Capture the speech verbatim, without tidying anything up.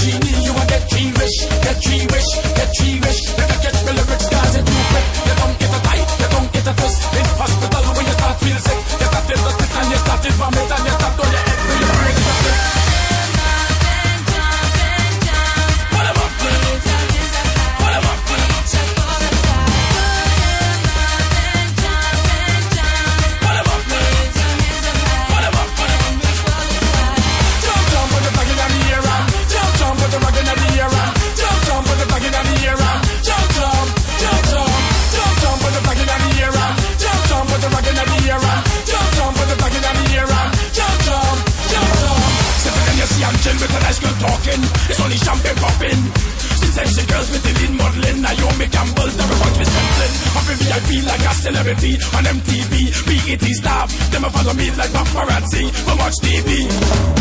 genie, you will get three wish, get three wish, get three wish. Never catch the lyrics, cause it's too quick. You don't get a tight, you don't get a twist. In hospital when you start feel sick, you start feel the sick and you start to vomit and you start on your head till your brain is a flip. Put 'em up, put 'em up, put 'em up, put 'em up. It's only champagne popping. Sensation girls with the lead modeling. Naomi Campbell, never fuck with sampling. I'm a V I P like a celebrity on M T V. B E T's laugh, them a follow me like paparazzi from Watch T V.